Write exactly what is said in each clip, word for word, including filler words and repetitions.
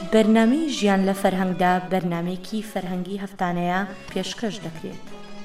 بەرنامەی ژیان لە فەرهەنگدا بەرنامەیەکی فەرهەنگی هەفتانەیە پێشکەش دەکرێت.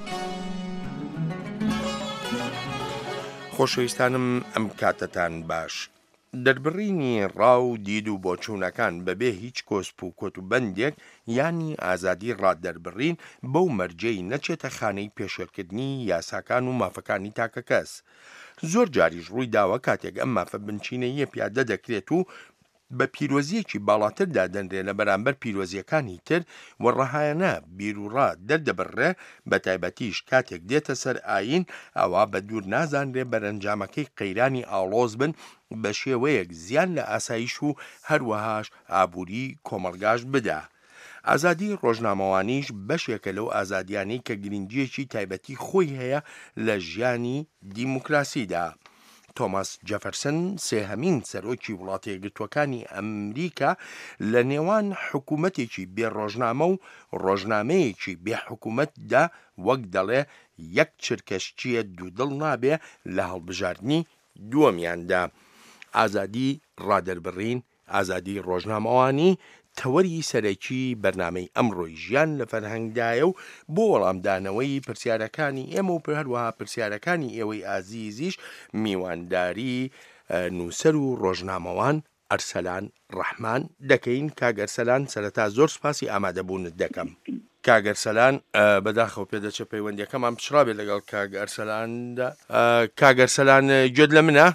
خۆشەویستانم ئەم کاتتان باش. دەربڕینی ڕاو دید و بۆچوونەکان بەبێ هیچ کۆسپ و کۆت و بەندێک یانی ئازادی ڕاددەربڕین بەو مەرجەی نەچێتە خانەی پێشێرکردنی یاساکان و مافەکانی تاکە کەس. زۆر جاریش ڕووی داوە کاتێک ئەم مافە بنچینەیە پیادە دەکرێت و بە پیرۆزیەکی باڵاتردا دەنرێ لە بەرامبەر پیرۆزیەکانی تر و ڕەهایەنە بیرروڕا دەردەبڕێ، بە تایبەتیش کاتێک دێتە سەر ئاین ئەوا بە دوور نازانرێ بەرەنجامەکەی قەیرانی ئاڵۆز بن بە شێوەیەک زیان لە ئاسایش و هەروەهاش ئابووری کۆمەڵگاش بدە. ئازادی ڕۆژنامەوانیش بەشێکە لەو ئازادیانەی کە گرنگیەکی تایبەتی خۆی هەیە لە ژیانی دیموکراسیدا. تۆماس جەفەرسن سێهەمین سەرۆکی وڵاتە یەکگرتووەکانی ئەمریکا لە نێوان حکوومەتێکی بێ ڕۆژنامە و ڕۆژنامەیەکی بێ حکوومەتدا وەک دەڵێ یەک چرکەشچیە دوودڵ نابێ لە هەڵبژاردننی دووەمیاندا. ئازادی ڕادەربڕین، ئازادی ڕۆژنامەوانی تەوەری سەرەکی بەرنامەی ئەمڕۆی ژیان لە فەرهەنگدایە و بۆ وەڵامدانەوەی پرسیارەکانی ئێمە و هەروەها پرسیارەکانی ئێوەی ئازیزیش میوانداری نووسەر و ڕۆژنامەوان ئەرسەلان ڕەحمان دەکەین. کاگەرسەلان، سەرەتا زۆر سپاسی ئامادەبوونت دەکەم. کاگەرسەلان بەداخەوە پێدەچە پەیوەندیەکەمان پشرابێت لەگەڵ کاگەرسەلاندا. کاگەرسەلان گوێت لە منە؟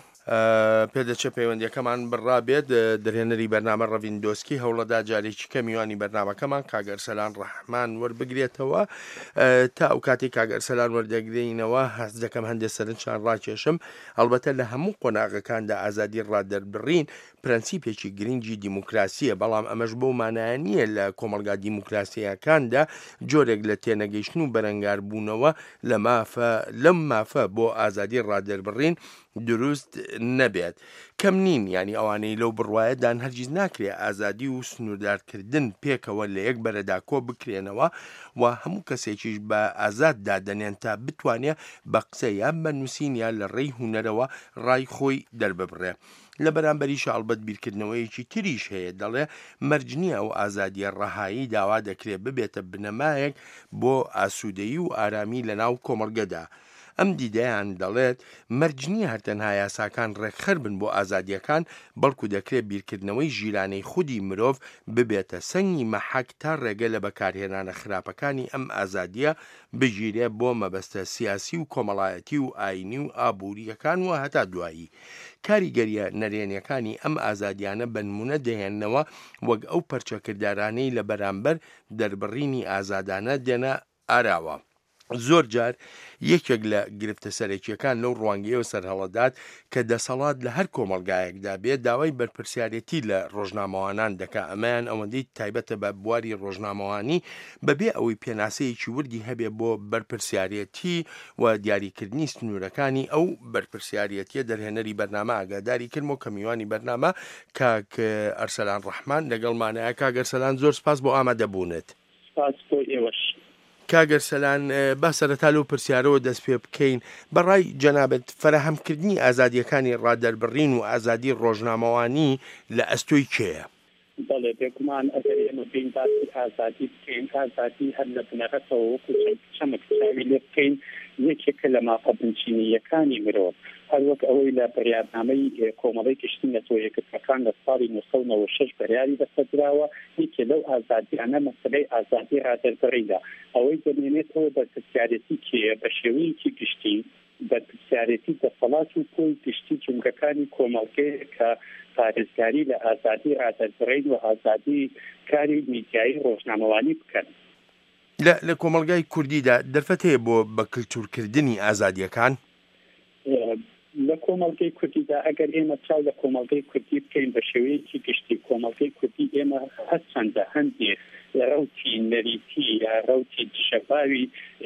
پێدەچە پەیوەندیەکەمان بڕابێت. دەرهێنەری بەرنامە ڕەڤیندۆسکی هەوڵەدا جارێکی کە میوانی بەرنامەکەمان کاگەرسەلان ڕەحمان وەربگرێتەوە. تا ئەو کاتێک کاگەرسەلان وەردەگرینەوە هەست دەکەم هەندێک سەرنجیان ڕاکێشم. هەڵبەتە لە هەموو قۆناغەکاندا ئازادی ڕاددەربڕین پرەنسیپێکی گرنگی دیموکراسیە، بەڵام ئەمەش بۆ مانایە نییە لە کۆمەلگا دیموکراسیەکاندا جۆرێک لە تێنەگەیشتن و بەرەنگاربوونەوە لە مافە لەم مافە بۆ ئازادی ڕاددەربڕین دروست نەبێت. کەم نین، ینی ئەوانەی لەو بڕوایەدان هەرگیز ناکرێ ئازادی و سنووردارکردن پێکەوە لە یەک بەرەدا کۆ بکرێنەوە و هەموو کەسێکیش بە ئازاد دادەنێن تا بتوانێت بە قسە یان بە نووسین یان لە ڕێی هونەرەوە ڕای خۆی دەرببڕێ. لە بەرامبەریش ئەڵبەت بیرکردنەوەیەکی تریش هەیە، دەڵێ مەرجنیە ئەو ئازادیە ڕەهایی داوا دەکرێت ببێتە بنەمایەک بۆ ئاسوودەیی و ئارامی لە ناو کۆمەڵگەدا. ئەم دیدەیان دەڵێت مەرجنیە هەرتەنها یاساکان ڕێکخەر بن بۆ ئازادیەکان، بەڵکو دەکرێت بیرکردنەوەی ژیرانەی خودی مرۆڤ ببێتە سەنگی مەحەک تا ڕێگە لە بەکارهێنانە خراپەکانی ئەم ئازادیە بژیرێ بۆ مەبەستە سیاسی و کۆمەڵایەتی و ئاینی و ئابوووریەکان و هەتا دوایی. کاریگەریە نەرێنیەکانی ئەم ئازادیانە بە نمونە دەهێننەوە وەک ئەو پەرچەکردارانەی لە بەرامبەر دەربڕینی ئازادانە دێنە ئاراوە. زۆر جار یەکێک لە گرفتە سەرەکیەکان لەو ڕوانگەیەوە سەرهەڵەدات کە دەسەڵات لە هەر کۆمەلگایەکدا بێت داوای بەرپرسیارەتی لە ڕۆژنامەوانان دەکا. ئەمەیان ئەوەندەی تایبەتە بە بواری ڕۆژنامەوانی بەبێ ئەوەی پێناسەیەکی وردی هەبێ بۆ بەرپرسیارەتی و دیاریکردنی سنوورەکانی ئەو بەرپرسیارەتیە. دەرهێنەری بەرنامە ئاگاداری کردمەوە کە میوانی بەرنامە کاک ئەرسەلان ڕەحمان لەگەڵمانەیە. کاگەرسەلان، زۆر سپاس بۆ ئامادەبوونت. سپاس بۆ ئێوەش. کاگەرسەلان، با سەرەتا لەو پرسیارەوە دەست پێ بکەین. بەڕای جەنابەت فەرەهەمکردنی ئازادیەکانی ڕاددەربڕین و ئازادی ڕۆژنامەوانی لە ئەستۆی کێیە؟ بەڵێ بێگومان ئەگەر ئێمە پێین باسی ئازادی بکەین، ئازادی هەر لە بنەڕەتەوە وەکو چەمک چاوی لێ بکەین یەکێکە لە مافە بنچینیەکانی مرۆڤ، هەر وەک ئەوەی لە بەریادنامەی کۆمەڵی گشتی نەتەوە یەکگرتووەکان لە ساڵی نۆ سەد و نۆ شەش بەریاری بەسەردراوە. یەکێ لەو ئازادیانە مەسەلەی ئازادی ڕاددەربڕینە، ئەوەی دەمێنێتەوە بەرپرسیارەتی کێیە بە شێوەیەکی گشتی بەرپرسیارەتی دەسەڵات و کۆی گشتی جومگەکانی کۆمەڵگەیە کە پارێزگاری لە ئازادی ڕاددەربڕین و ئازادی کاری میدیایی ڕۆژنامەوانی بکەن. لە کۆمەلگای کوردیدا دەرفەت هەیە بۆ بە کلتورکردنی ئازادیەکان؟ لە کۆمەڵگەی کوردیدا ئەگەر ئێمە چاو لە کۆمەڵگەی کوردی بکەین بە شێوەیەکی گشتی، کۆمەڵگەی کوردی ئێمە هەرچەندە هەندێک ڕەوتی نەریتی یا ڕەوتی دشەباوی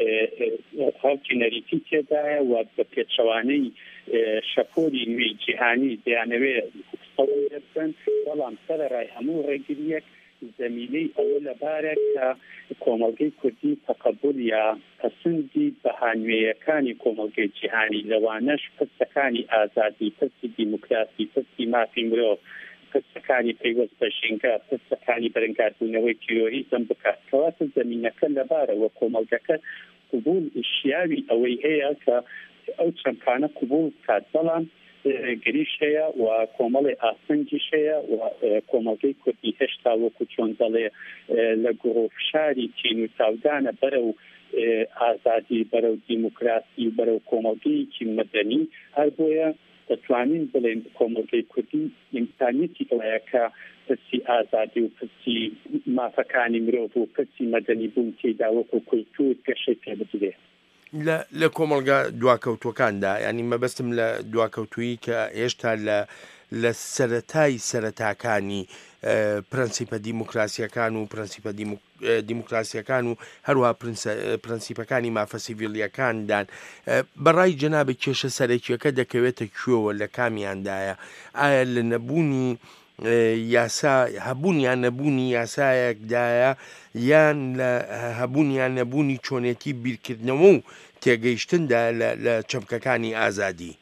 ڕەوتی نەریتی تێدایە و بە پێچەوانەی شەپۆری نوێی جیهانی دەیانەوێت قسەوە بکەن، بەڵام سەرەڕای هەموو ڕێگریەک زمینەی ئەوە لەبارە کە کۆمەڵگەی کوردی تەقەبول یا پەسەندی بەهانوێیەکانی کۆمەڵگەی جیهانی لەوانەش پرسەکانی ئازادی، پرسی دیموکراسی، پرسی مافی مرۆڤ، پرسەکانی پرسەکانی پەیوەست بە ژینگە پرسەکانی بەرەنگاربوونەوەی تیرۆریزم بکات کەواتە زمینەکە لەبارەوە کۆمەڵگەکە قبول شیاوی ئەوەی هەیە کە ئەو چەمکانە قبول بکات بەڵام گریش هەیە و کۆمەڵی ئاسنجیش هەیە و کۆمەڵگەی کوردی هێشتا وەکو چۆن دەڵێ لە گڕۆفشاری تین و تاودانە بەرە و ئازادی بەرەو دیموکراسی و بەرەو کۆمەڵگەیەکی مەدەنی هەر بۆیە دەتوانین بڵێن کۆمەڵگەی کوردی ئیمکانیەتی ئەوەیە کە پرسی ئازادی و پرسی مافەکانی مرۆڤ و پرسی مەدەنی بوون تێدا وەکو کولتور گەشەی پێ بدرێت لە کۆمەڵگا دواکەوتوەکاندا ینی مەبەستم لە دواکەوتویی کە هێشتا لە لە سەرەتای سەرەتاکانی پرەنسیپە دیموکراسیەکان و پرەنسیپە دیموکراسیەکان و هەروها پرەنسیپەکانی مافە سیڤیلیەکاندان بەڕای جەنابێت کێشە سەرەکیەکە دەکەوێتە کوێوە لە کامیاندایە ئایا لە نەبوونی یاسا هەبوونیان نەبوونی یاسایەکدایە یان لە هەبوونیان نەبوونی چۆنێتی بیرکردنەوە و تێگەیشتندا لە چەمکەکانی ئازادی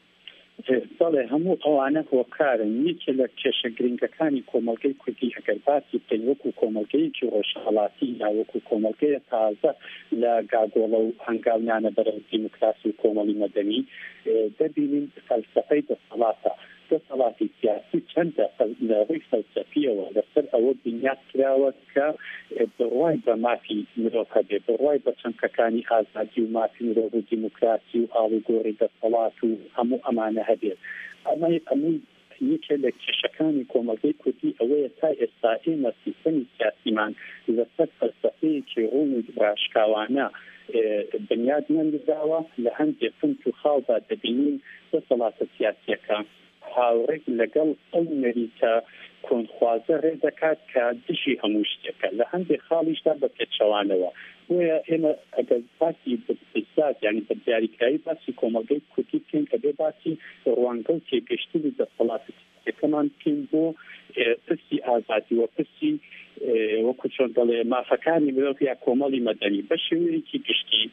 بەڵێ هەموو ئەوانە هۆکارن یەکێ لە کێشە گرنگەکانی کۆمەڵگەی کوردی ئەگەر باسی بکەین وەکو کۆمەڵگەیەکی ڕۆژهەڵاتی یا وەکو کۆمەڵگەیە تازە لە گاگۆڵە و هەنگاونانە بەرەو دیموکراسی و کۆمەڵی مەدەنی دەبینین فەلسەفەی دەسەڵاتە دەسەڵاتی سیاسی چەندە لە ڕووی فەلسەفیەوە لەسەر ئەوە بنیاد کراوە کە بڕوای بە مافی مرۆڤ هەبێ بڕوای بە چەمکەکانی ئازادی و مافی مرۆڤ و دیموکراسی و ئاڵوگۆڕی دەسەڵات و هەموو ئەمانە هەبێت ئەمە هەموو یەکێ لە کێشەکانی کۆمەڵگەی کوردی ئەوەیە تا ئێستا ئێمە سیستەمی سیاسیمان لەسەر فەلسەفەیەکی ڕوون و ڕاشکاوانە بنیاد نەندراوە لە هەندێک پنت و خاڵدا دەبینین دەسەڵاتە سیاسیەکە هاوڕێک لەگەڵ ئەو نەریتە کۆنخوازە ڕێ دەکات کە دژی هەموو شتێکە لە هەندێک خاڵیشدا بە پێچەوانەوە بۆیە ئێمە ئەگەر باسی بزاد یعنی بە دیاریکایی باسی کۆمەڵگەی کوردی بکەین کە بێ باسی ڕوانگە و تێگەشتنی دەسەڵاتە سیاسیەکەمان بکەین بۆ پرسی ئازادی و پرسی وەکو چۆن دەڵێ مافەکانی مرۆڤ یا کۆمەڵی مەدەنی بە شێوەیەکی گشتی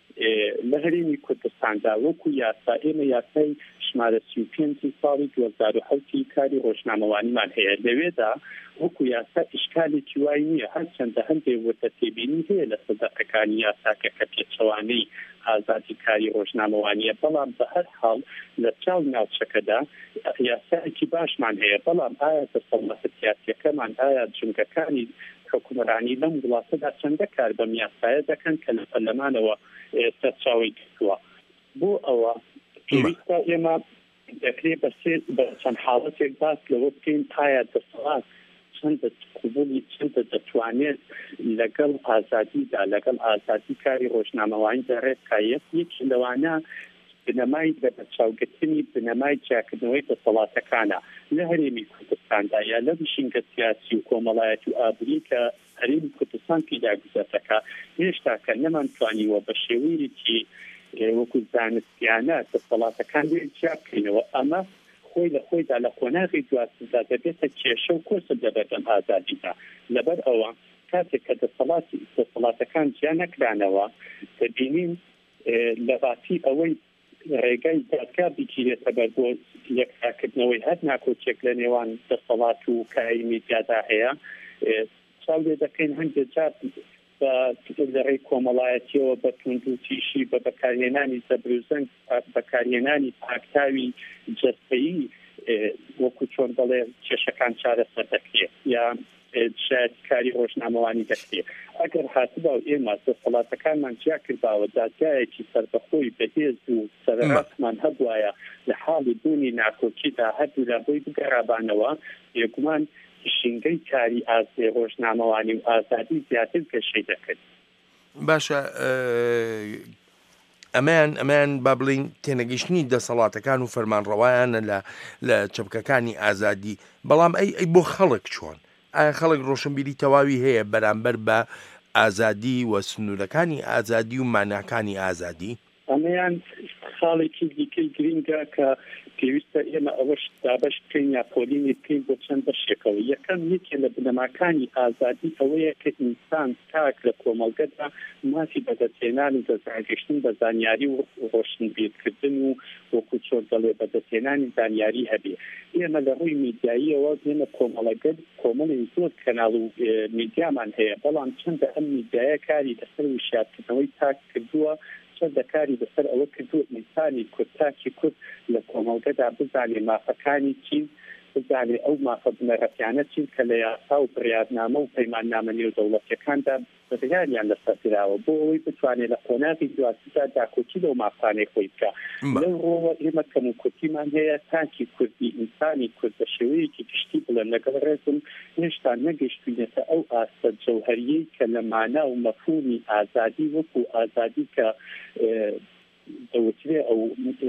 لە هەرێمی کوردستاندا وەکو یاسا ئێمە یاسای ژمارە سی و پێنجی ساڵی دوو هەزار و حەوتی کاری ڕۆژنامەوانیمان هەیە لەوێدا وەکو یاسا ئیشکالێکی وای نییە هەرچەندە هەندێک وەرتە تێبینی هەیە لە سەدەقەکانی یاساکە کە پێچەوانەی ئازادی کاری ڕۆژنامەوانیە بەڵام بە هەر حاڵ لە چاو ناوچەکەدا یاسایەکی باشمان هەیە بەڵام ئایا دەسەڵاتە سیاسیەکەمان ئایا جنگەکانی حکومڕانی لەم وڵاتەدا چەندە کار بەم یاسایە دەکەن کە لە پەرلەمانەوە سەرچاوی کردووە بۆ ئەوە پێویستە ئێمە دەکرێت بە چەند حاڵەتێک باس لەوە بکەین ئایا دەسەڵات چەندە قبولی چەندە دەتوانێت لەگەڵ ئازادیدا لەگەڵ ئازادی کاری ڕۆژنامەوانیدا ڕێکایەت یەکی لەوانە بنەمای بەرچاوگرتنی بنەمای جیاکردنەوەی دەسەڵاتەکانە لە هەرێمی کوردستاندا یا لە بشینگە سیاسی و کۆمەڵایەتی و ئابووری کە هەرێمی کوردستان پیداگوزەتەکە هێشتا کە نەمانتوانیوە بە شێوەیەکی وەکو زانستیانە دەسەڵاتەکان جیا بکەینەوە ئەمە خۆی لە خۆیدا لە قۆناغی دواسندا دەبێتە کێشە و کۆسە دەبێتن ئازادیدا لەبەر ئەوە کاتێک کە دەسەڵاتی دەسەڵاتەکان جیا نەکرانەوە دەبینین لە باسی ئەوەی ڕێگای دادگا بگیرێتە بەر بۆ یەکساکردنەوەی هەر ناکۆچێک لە نێوان دەسەڵات و کاری میدیادا هەیە چاو لێ دەکەین هەندێک جار لە ڕێی کۆمەڵایەتیەوە بە تونند و تیشی بە بەکارهێنانی زەبروزەنگ بەکارهێنانی پاکتاوی جەستەیی وەکو چۆن دەڵێ کێشەکان چارەسەر دەکرێت یا شاید کاری ڕۆژنامەوانی دەکرێت ئەگەر هاتبا و ئێمە دەسەڵاتەکانمان جیا کردباوە دادگایەکی سەربەخۆی بەهێز و سەرڕاستمان هەبوایە لە حاڵی بوونی ناکۆکیدا هەردوو لە بۆی بگەڕابانەوە بێگومان شینگەی کاری ئازادی ڕۆژنامەوانی و ئازادی زیاتر گەشەی دەکرد باشە ئەمان ئەمان با بڵین تێنەگەیشتنی دەسەڵاتەکان و فەرمانڕەوایانە لە لە چەمکەکانی ئازادی بەڵام ئەی ئەی بۆ خەڵک چۆن ئایا خەڵک ڕۆشنبیری تەواوی هەیە بەرامبەر بە ئازادی و سنوورەکانی ئازادی و ماناکانی ئازادی ئەمەیان خاڵێکی دیکەی گرینگە کە پێویستە ئێمە ئەوەش دابش بکەین یا پۆلینی بکەین بۆ چەند بەشێکەوە کردنەوە. یەکەم یەکێ لە بنەماکانی ئازادی ئەوەیە کە ئینسان تاک لە کۆمەڵگەدا مافی بەدەستهێنان و دەستڕاگەشتن بە زانیاری و ڕۆشنبیرکردن و وەکو چۆن دەڵێ بەدەستهێنانی زانیاری هەبێ. ئێمە لە ڕووی میدیاییەوە ئێمە کۆمەڵەگەت کۆمەڵی زۆر کەناڵ و میدیامان هەیە، بەڵام چەندە ئەم میدیایە کاری لەسەر وشارکردنەوەی تاک کردووە، چەندە کاری بەسەر ئەوە کردووە ئینسانی کورد تاکی کورد لە کۆمەڵگەدا بزانێ مافەکانی چین، بزانێ ئەو مافە بنەڕەتیانە چین کە لە یاسا و بڕیارنامە و پەیماننامە نێودەوڵەتیەکاندا بڕیاریان لەسەردراوە بۆ ئەوەی بتوانێت لە قۆناغی دواتردا داکۆچی لەو مافانەی خۆی بکە. لەو ڕۆوە ئێمە کەم و کورتیمان هەیە تاکی کوردی ئینسانی کورد بە شێوەیەکی گشتی بڵێن لەگەڵ ڕێزم هێشتا نەگەیشتوینەتە ئەو ئاستە جەوهەریەی کە لە مانا و مەفهومی ئازادی وەکو ئازادی کە دەوترێ ئەو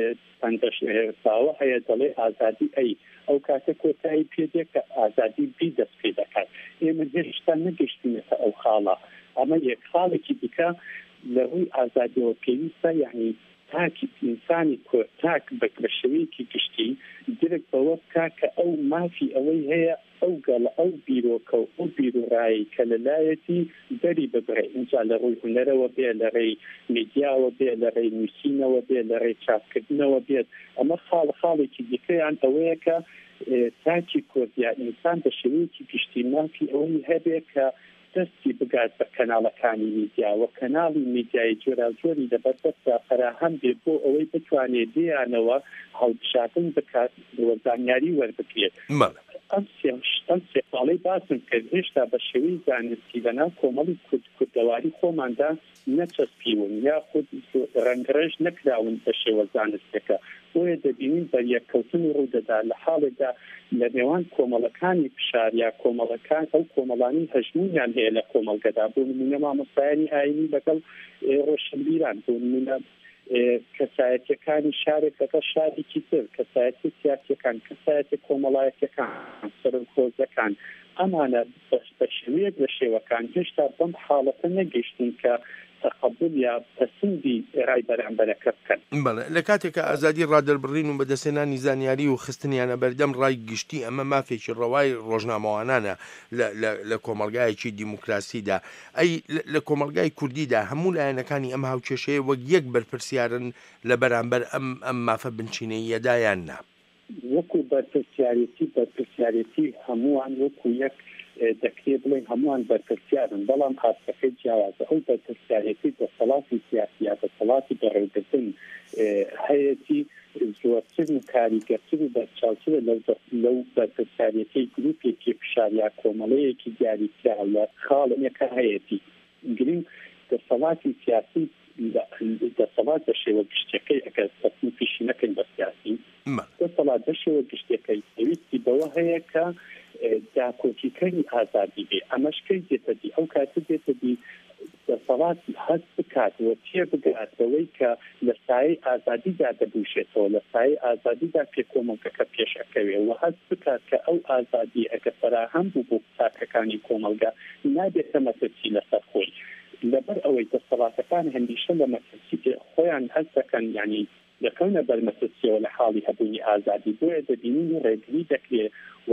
پەندەشاوە هەیە دەڵێ ئازادی ئەی ئەو کاتە کۆتایی پێدێک کە ئازادی بی دەست پێ دەکات. ئێمە هێشتا نەگەیشتوینەتە ئەو خاڵە. ئەمە یەک خاڵێکی دیکە لە ڕووی ئازادیەوە پێویستە، یعنی تاکی ئینسانی کورد تاک بە شێوەیەکی گشتی درک بەوە بکا کە ئەو مافی ئەوەی هەیە ئەو گەڵە ئەو بیرۆکە و ئەو بیرۆڕایی کە لەلایەتی دەری ببڕێ، اینجا لە ڕووی هونەرەوە بێ، لە ڕێی میدیاوە بێ، لە ڕێی نووسینەوە بێ، لە ڕێی چاپکردنەوە بێت. ئەمە خاڵ خاڵێکی دیکەیان ئەوەیە کە تاکی کورد یا ئینسان بە شێوەیەکی گشتی مافی ئەوەی هەبێ کە دەستی بگات بە کەناڵەکانی میدیا و کەناڵی میدیای جۆرا جۆری لەبەردەستدا فراهەم بێ بۆ ئەوەی بتوانێت دیانەوە هەڵبژاردن بکات وەزانیاری وەربگرێت. ئەم سێ ساڵەی باسم کرد هێشتا بە شێوەی زانستی لەناو کۆمەڵی کوردەواری خۆماندا نەچەسپیون یا خود ڕەنگڕێژ نەکراون بە شێوە زانستەکە. بۆیە دەبینین بەریەککەوتن ڕوودەدا لە حاڵێکدا لە نێوان کۆمەڵەکانی پشار یا کۆمەڵەکان ئەو کۆمەڵانی هەژمونیان هەیە لە کۆمەڵگەدا. بۆ نمونە مامۆستایانی ئاینی لەگەڵ ڕۆشنبیران، بۆ نمونە کەسایەتیەکانی شارێک لەگەڵ شارێکی تر، کەسایەتی سیاسیەکان، کەسایەتی کۆمەڵایەتیەکان، سەرۆکۆزەکان، ئەمانە بە شێوەیەک لە شێوەکان هێشتا بەم حاڵەتە نەگەیشتن کە تەقەبول یا پەسەندی ڕای بەرامبەرەکە بکەن. بەڵێ لە کاتێکە ئازادی ڕادەربڕین و بەدەستهێنانی زانیاری و خستنیانە بەردەم ڕای گشتی ئەمە مافێکی ڕەوای ڕۆژنامەوانانە لە کۆمەلگایەکی دیموکراسیدا. ئەی لە کۆمەلگای کوردیدا هەموو لایەنەکانی ئەم هاوکێشەیە وەک یەک بەرپرسیارن لە بەرامبەر ئەم ئەم مافە بنچینەیەدایان نا وەکو بەرپرسیارەتی بەرپرسیارەتی هەمووان وەکو یەک دەکرێت بڵێن هەمووان بەرپرسیارن، بەڵام ئاستەکەی جیاوازە. ئەو بەرپرسیارەتی دەسەڵاتی سیاسی یا دەسەڵاتی بەڕێوەبردن هەیەی زۆرتر و کاریگەرتر و بەرچاوترە لەو بەرپرسیارەتی گروپێکی فشار یا کۆمەڵەیەکی دیاریکرا لە خاڵێکە هەیەی گرنگ دەسەڵاتی سیاسی دەسەڵات بە شێوە گشتەکەی ئەگەر تەسمیفیشی نەکەین بە سیاسی دەسەڵات بە شێوە گشتەکەی پێویستی بەوە هەیە کە داکۆچیکەری ئازادی بێ. ئەمەشکەی دێتە دی ئەو کاتە دێتە دی دەسەڵاتی هەست بکات و تێ بگاتەوەی کە لە سایەی ئازادیدا دەبوشێتەوە، لە سایەی ئازادیدا پێکۆمەڵگەکە پێشەکەوێ و هەست بکات کە ئەو ئازادی ئەگە فراهەم بوو بۆ ساکەکانی کۆمەلگا نابێتە مەترسی لەسەر خۆی. لەبەر ئەوەی دەسەڵاتەکان هەمیشە لە مەترسی خۆیان هەست دەکەن، یعنی دەکەونە بەرمەترسیەوە لە حاڵی هەبوونی ئازادی. بۆیە دەبینین ڕێگری دەکرێت و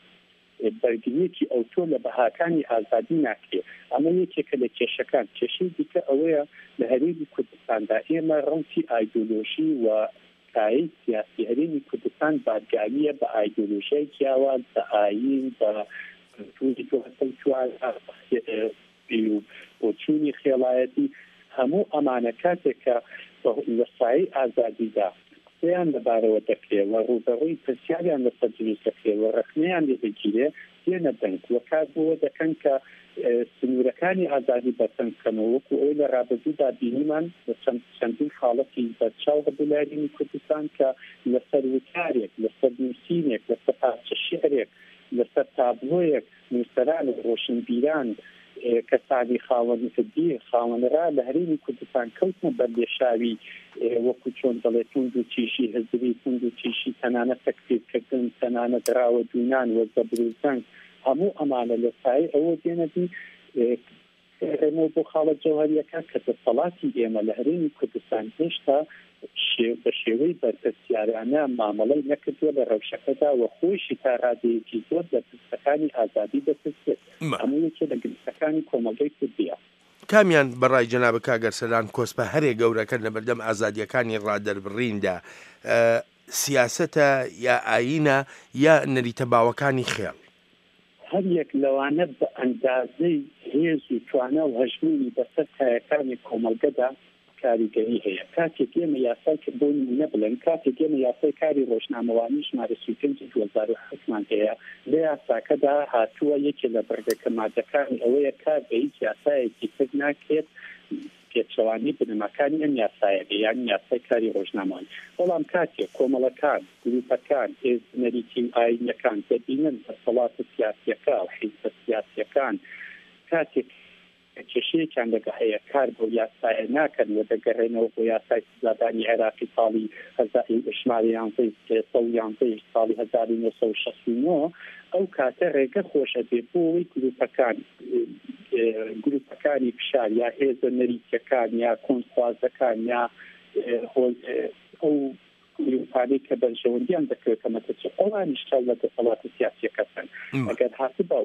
بەرگریەکی ئەوتۆ لە بەهاکانی ئازادی ناکرێت. ئەمە یەکێکە لە کێشەکان. کێشەی دیکە ئەوەیە لە هەرێمی کوردستاندا ئێمە ڕەوتی ئایدۆلۆژی و کایی سیاسی هەرێمی کوردستان بادگاریە بە ئایدۆلۆژیای جیاواز، بە ئاین، بە بۆچوونی خێڵایەتی. هەموو ئەمانە کاتێکە لە سایەی ئازادیدا قسەیان لەبارەوە دەکرێت و ڕوبەڕووی پرسیاریان لەسەر دروست دەکرێت و ڕخنەیان لێ دەگیرێ دێنە دەنگ و کار بۆوە دەکەن کە سنوورەکانی ئازادی بەسەنگ بکەنەوە. وەکو ئەوەی لە ڕابردوودا بینیمان لە چەندین خاڵەتی بەرچاو هەبوو لە هەرێمی کوردستان کە لەسەر وتارێک، لەسەر نووسینێک، لەسەر پارچە شیعرێک، لەسەر تابلۆیەک نووسەران و ڕۆشنبیران کەسانی خاوەنی خاوەنرا لە هەرێمی کوردستان کەوتنە بەردێشاوی وەکو چۆن دەڵێت توند و تیژی حزبی، توند و تیژی تەنانەت تەکفیرکردن، تەنانەت ڕاوە دوونان و زەبروزەنگ. هەموو ئەمانە لە سایەی ئەوە دێنەبی ڕێنەوە بۆ خاڵە جەوهەریەکە کە دەسەڵاتی ئێمە لە هەرێمی کوردستان هێشتا بە شێوەی بەرپرسیارانە مامەڵەی نەکردووە لە ڕەوشەکەدا و خۆشی تا ڕادەیەکی زۆر لە پرسەکان گروپەکانی ئازادی دەسێت هەموو یەکێ لە گرفتەکانی کۆمەلگەی کوردیە. کامیان بەڕای جەناب کاگەرسەلان کۆسپە هەرێ گەورەکە لە بەردەم ئازادیەکانی ڕادەربڕیندا سیاسەتە یا ئاینە یا نەریتە باوەکانی خێڵ؟ هەر یەک لەوانە بە ئەندازەی هێز و توانە و هەژمونی بەسەر تایەکانی کۆمەلگەدا کاریگەری هەیە. کاتێک ئێمە یاسای کردبوونی نەبڵێن، کاتێک ئێمە یاسای کاری ڕۆژنامەوانی ژمارە سی و پێنج دوو هەزار و هەفتمان هەیە، لە یاساکەدا هاتووە یەکێ لە بەردەکە مادەکانی ئەوەیە کار بە هیچ یاسایەکی تر ناکرێت پێچەوانی بنەماکانی ئەم یاسایە یان یاسای کاری ڕۆژنامەوانی. بەڵام کاتێک کۆمەڵەکان، گروپەکان، هێز نەریتی ئاینەکان دەبینن دەسەڵاتە سیاسیەکە و حیزبە سیاسیەکان کاتێک کێشەیەکیان لەگە هەیە کار بۆ یاسایە ناکەن و دەگەڕێنەوە بۆ یاسای سزادانی عێراقی ساڵی ژمارە یانزەی سێ و یانزەی ساڵی هەزار و نۆ سەد و شەست و نۆ ئەو کاتە ڕێگە خۆشە بێ بۆی گروپەکان گروپەکانی فشار یا هێزە نەریتیەکان یا کۆنسوازەکان یا ئەو گروپانەی کە بەرژەوەندیان دەکرێتە مەتەچ ئەوانیش چاو لە دەسەڵاتە سیاسیەکەن ئەگەر هاتبوو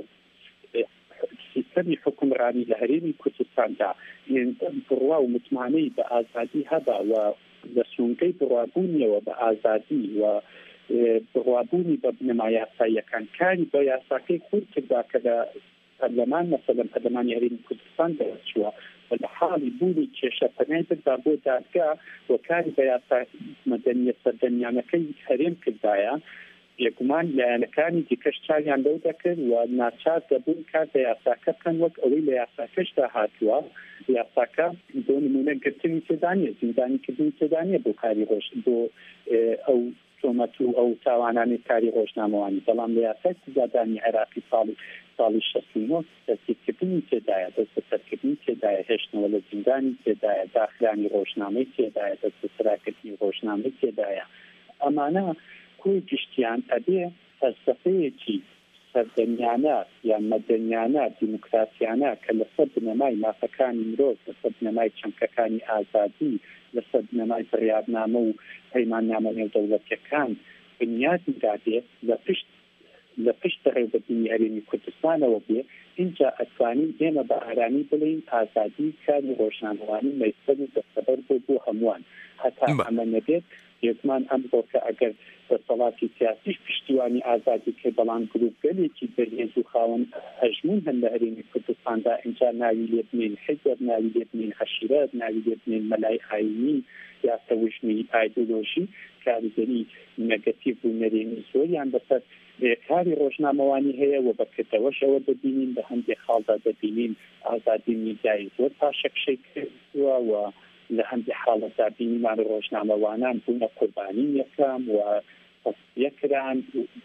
سیستەمی حکومڕانی لە هەرێمی کوردستاندا بڕوا و متمانەی بە ئازادی هەبا و لە سونگەی بڕوابوونیەوە بە ئازادی و بڕوابوونی بە بنەما یاساییەکان کاری بە یاساکەی خۆی کردا کە لە پەرلەمان مەسەلەن پەرلەمانی هەرێمی کوردستان دەرچووە و لە حاڵی بوونی کێشە پەنای بردا بۆ دادگا و کاری بە یاسا مەدەنیە سەردەمیانەکەی هەرێم کردایە یەکمان لایەنەکانی دیکەش چاویان لەو دەکرد و ناچار دەبوون کار بە یاساکە بکەن وەک ئەوەی لە یاساکەشدا هاتووە. یاساکە بۆ نمونە گرتنی تێدانیە زیندانی کردنی تێدانیە بۆ کاری ڕۆژ بۆ ئەو تۆمەت و ئەو تاوانانی کاری ڕۆژنامەوانی. بەڵام لە یاسای سزادانی عێراقی ساڵی ساڵی شەست و نۆ دەستگیرکردنی تێدایە، دەست بەسەرکردنی تێدایە، هێشتنەوە لە زیندانی تێدایە، داخلانی ڕۆژنامەی تێدایە، دەست بەسەرکردنی ڕۆژنامەی تێدایە. ئەمانە کوی گشتیان ئەبێ فەلسەفەیەکی سەردەمیانە یان مەدەنیانە دیموکراسیانە کە لەسەر بنەمای مافەکانی مرۆڤ، لەسەر بنەمای چەمکەکانی ئازادی، لەسەر بنەمای بڕیارنامە و پەیماننامە نێودەوڵەتیەکان بنیادی دادێت لە پشت لە پشت ڕێوەبردننی هەرێمی کوردستانەوە بێ. اینجا ئەتوانین ئێمە بە ئارانی بڵین ئازادی کاری ڕۆژنامەوانی مەیسەر و دەستەبەر بۆ بۆ هەمووان. هەتا ئەمە نەبێت یەکمان ئەم بۆکە ئەگەر دەسەڵاتی سیاسیش پشتیوانی ئازادی کە بەڵام گروپگەلێکی بەهێز و خاوەن هەژمون هەن لە هەرێمی کوردستاندا اینجا ناوی لێ بنین حیزب، ناوی لێ بنین حەشیرەت، ناوی لێ بنین مەلای ئاینی یا تەوژمی ئایدۆلۆژی کاریگەری نەگەتیڤ و نەرێنی زۆریان بەسەر کاری ڕۆژنامەوانی هەیە و بەکردەوەشەوە دەبینین بە هەندێک خاڵدا دەبینین ئازادی میدیای زۆر پاشەکشەی کردووە و لە هەندێک حاڵەتدا بینیمان ڕۆژنامەوانان بوونە قوربانی یەکەم و تەسفیەکران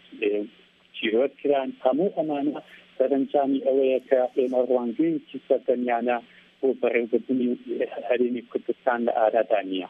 چیرۆکران. هەموو ئەمانە سەرنجامی ئەوەیە کە ئێمە ڕوانگەیەکی سەردەمیانە بۆ بەڕێوەبردننی هەرێمی کوردستان لە ئارادا نییە.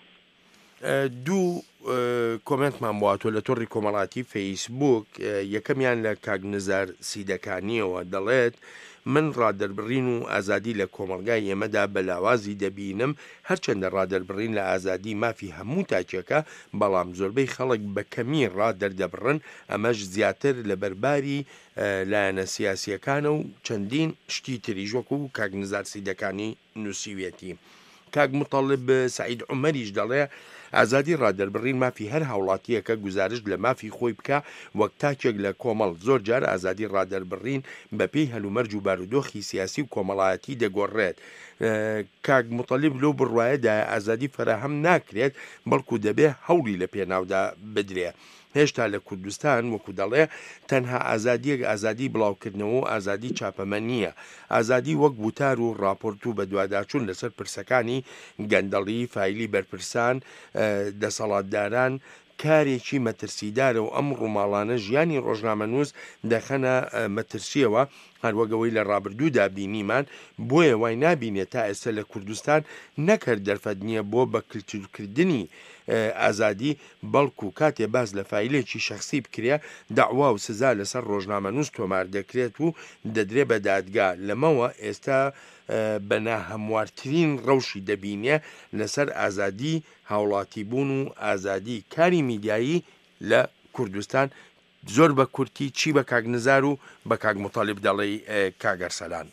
دوو کۆمنتمان بواتۆ لە تۆڕی کۆمەڵاتی فەیسبوک. یەکەمیان لە کاگنزار سیدەکانیەوە دەڵێت من ڕادەربڕین و ئازادی لە کۆمەلگای ئێمەدا بەلاوازی دەبینم، هەرچەندە ڕادەربڕین لە ئازادی مافی هەموو تاکێکە، بەڵام زۆربەی خەڵک بە کەمی ڕادەردەبڕن، ئەمەش زیاتر لە بەرباری لایەنە سیاسیەکانە و چەندین شتی تریژ وەکو کاگنزار سیدەکانی نووسیوێتی. کاک متەڵب سعید عومەریش دەڵێ ئازادی ڕادەربڕین مافی هەر هاوڵاتیەکە گزارش لە مافی خۆی بکە وەک تاکێک لە کۆمەڵ. زۆر جار ئازادی ڕادەربڕین بەپێی هەلومەرج و بارودۆخی سیاسی و کۆمەڵایەتی دەگۆڕێت. کاک متەڵب لەو بڕوایەدا ئازادی فراهەم ناکرێت، بەڵکو دەبێ هەوڵی لە پێناودا بدرێ. هێشتا لە کوردستان وەکو دەڵێ تەنها ئازادیەک ئازادی بڵاوکردنەوە و ئازادی چاپەمە نییە. ئازادی وەک بوتار و راپۆرت و بە دوواداچوون لەسەر پرسەکانی گەندەڵی فایلی بەرپرسان دەسەڵاتداران کارێکی مەترسیدارە و ئەم ڕووماڵانە ژیانی ڕۆژنامەنووس دەخەنە مەترسیەوە، هەروەگەوەی لە ڕابردوودا بینیمان. بۆیە وای نابینێت تا ئێستا لە کوردستان نەکرد دەرفەت نییە بۆ بە کلتورکردنی ئازادی، بەڵکو کاتێ باز لە فایلێکی شخصی بکرێ داوا و سزا لەسەر ڕۆژنامەنووس تۆمار دەکرێت و دەدرێ بە دادگا. لەمەوە ئێستا بە ناهەموارترین ڕەوشی دەبینێ لەسەر ئازادی هاوڵاتی بوون و ئازادی کاری میدیایی لە کوردستان زۆر بە کورتی چی بە کاک نزار و بە کاک متالیب دەڵێ کاگەرسەلان؟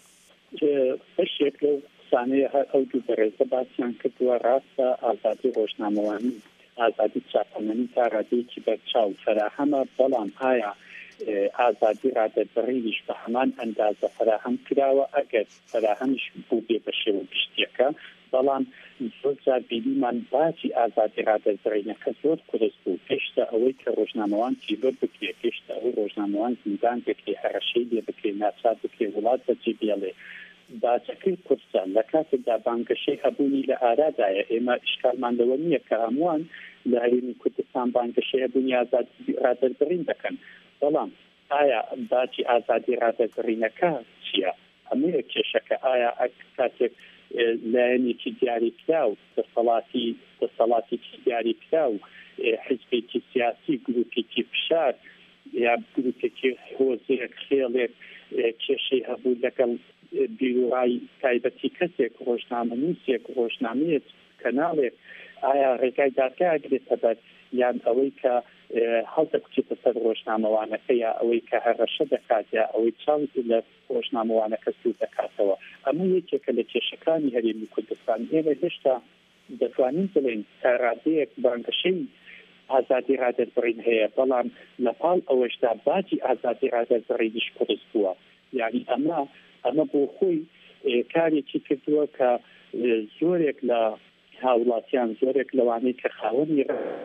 بەشێک لەو قسانەیە هەر ئەو دوو بەڕێزە باسییان کردووە ڕاستە ئازادی ڕۆژنامەوانی ئازادی چاپەمەنی تا ڕادەیەکی بەرچاو فراهەمە، بەڵام ئایا ئازادی ڕادەربڕینیش بە هەمان ئەندازە فراهەم کراوە؟ ئەگەر فراهەمیش بوو بێ بە شێوە گشتیەکە، بەڵام زۆر جار بینیمان باجی ئازادی ڕادەربڕینەکە زۆر قورس بوو پێشتە ئەوەی کە ڕۆژنامەوان تیبەر بکرێ، پێشتە ئەوەی ڕۆژنامەوان زیندان بکرێ، هەرەشەی لێ بکرێ، ناچار بکرێ، وڵات بەجێ بێڵێ. باچەکەی کوردستان لە کاتێکدا بانگەشەی هەبوونی لە ئارادایە، ئێمە ئیشکالمان لەوە نییە کە هەمووان لە هەرێمی کوردستان بانگەشەی هەبوونی ئازادی ڕادەربڕین دەکەن، بەڵام ئایا باجی ئازادی ڕادەربڕینەکە چییە؟ هەموو کێشەکە ئایا کاتێک لایەنێکی دیاریکرا و دەسەڵاتی دەسەڵاتێکی دیاریکرا و حیزبێکی سیاسی، گروپێکی فشار یا گروپێکی هۆزێک خێڵێک کێشەی هەبوو لەگەڵ بیرۆڕای تایبەتی کەسێک، ڕۆژنامەنووسێک، ڕۆژنامەیەک، کەناڵێک، ئایا ڕێگای دادگا ئەگرێتە بەر یان ئەوەی کە هەڵدەبچێتە سەر ڕۆژنامەوانەکە، یا ئەوەی کە هەڕەشە دەکات، یا ئەوەی چاوت لە ڕۆژنامەوانەکە سوود دەکاتەوە. ئەمە یەکێکە لە کێشەکانی هەرێمی کوردستان. ئێمە هێشتا دەتوانین بڵێن تا ڕادەیەک بانگەشەی ئازادی ڕادەربڕین هەیە، بەڵام لەپاڵ ئەوەشدا باجی ئازادی ڕادەربڕینیش قورس بووە. یعنی ئەمە ئەمە بۆ خۆی کارێکی کردووە کە زۆرێک لە هاوڵاتیان، زۆرێک لەوانەی کە خاوەنی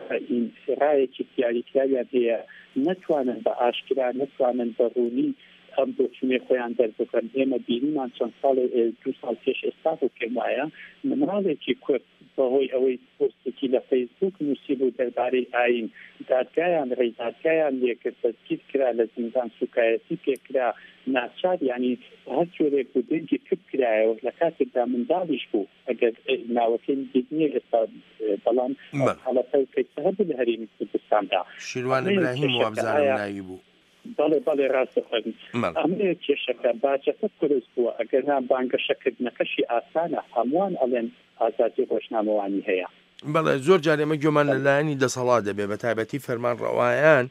ڕایەکی دیاریکراویان هەیە، نەتوانن بە ئاشکرا، نەتوانن بە ڕوونی ئەم بۆچوونێ خۆیان دەربکەن. ئێمە بینیمان چەند ساڵ دو ساڵ پێش ئێستا بۆ پێم وایە مناڵێکی کورد بەهۆی ئەوەی پۆستێکی لە فەیسبوک نووسی بوو دەربارەی ئاین، دادگایان ڕێی دادگایان لێکرد، دەستگیر کرا، لە زیندان سوکایەتی پێکرا، ناچار ینی هەر جۆرێک بوو دەنگی کپ کرایەوە لە کاتێکدا منداڵیش بوو. ئەگەر ناوەکەی دیدنیە ئێستا، بەڵام حاڵەتە کەیسە هەبوو لە هەرێمی کوردستاندا. شیروان ئیبراهیم وابزانم ناوی بوو. بەڵێ بەڵێ ڕاستە خوێن. ئەمە کێشەکە باجەکە قورس بووە. ئەگەر نا بانگەشەکردنەکەشی ئاسانە، هەمووان ئەڵێن ئازادی ڕۆژنامەوانی هەیە. بەڵێ زۆر جار ئێمە گوێمان لەلایەنی دەسەڵات دەبێ، بە تایبەتی فەرمانڕەوایان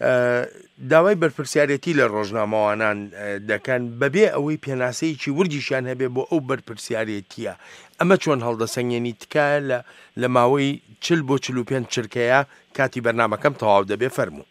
داوای بەرپرسیارەتی لە ڕۆژنامەوانان دەکەن بەبێ ئەوەی پێناسەیەکی وردیشان هەبێ بۆ ئەو بەرپرسیارەتیە. ئەمە چۆن هەڵدەسەنگێنی تکایە لە ماوەی چل بۆ چل و پێنج چرکەیە کاتی بەرنامەکەم تەواو دەبێ؟ فەرموو.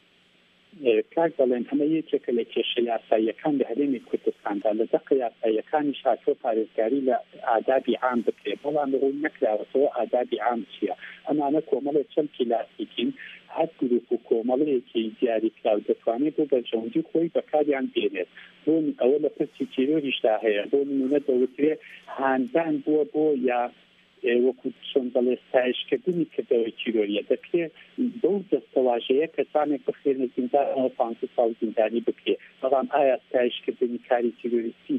کاک دەڵێن هەمە یەکێکە لە کێشە یاساییەکان لە هەرێمی کوردستاندا، لە دەق یاساییەکانی شاتۆ پارێزگاری لە ئادابی عام بکرێت، بەڵام ڕوون نەکراوەتەوە ئادابی عام چییە. ئەمانە کۆمەڵێک چەند کلاسیکین، هەر گروپ و کۆمەڵەیەکی دیاریکراو دەتوانێت بۆ بەرژەوەندی خۆی بەکاریان بێنێت. بۆ ئەوە لە پرسی تیرۆریشدا هەیە، بۆ نمونە دەوترێت هاندان بووە بۆ یا وەکو چۆن دەڵێ ستایشکردنی کردەوەی تیرۆریە، دەکرێت بەو دەستەواژەیە کەسانێک بخێنە زیندانەوە پانزە ساڵ زیندانی بکرێت. بەڵام ئایا ستایشکردنی کاری تیرۆریستی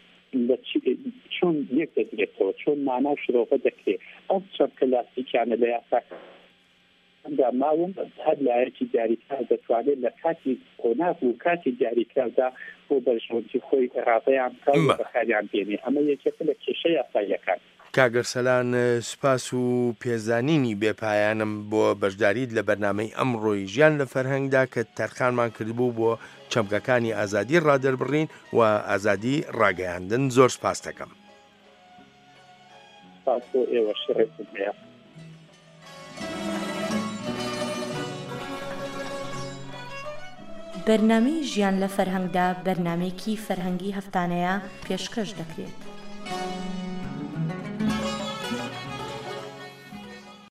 چۆن یەک دەدرێتەوە، چۆن مانا و شرۆڤە دەکرێت؟ ئەو چەند کلاسیکیانە لە یاساکاندا ماوەم هەر لایەکی دیاریکراو دەتوانێت لە کاتی قۆناغ و کاتی دیاریکراودا بۆ بەرژەوەندی خۆی ڕابەیان بکات و بەکاریان بێنێ. ئەمە یەکێکە لە کێشە یاساییەکان. کاگەرسەلان، سوپاس و پێزانینی بێپایانم بۆ بەشداریت لە بەرنامەی ئەمڕۆی ژیان لە فەرهەنگدا کە تەرخانمان کردبوو بۆ چەمکەکانی ئازادی ڕادەربڕین و ئازادی ڕاگەیاندن. زۆر سپاس دەکەم. سپاس بۆ ئێوە، شەڕێتتان هەیە. بەرنامەی ژیان لە فەرهەنگدا بەرنامەیەکی فەرهەنگی هەفتانەیە پێشکەش دەکرێت.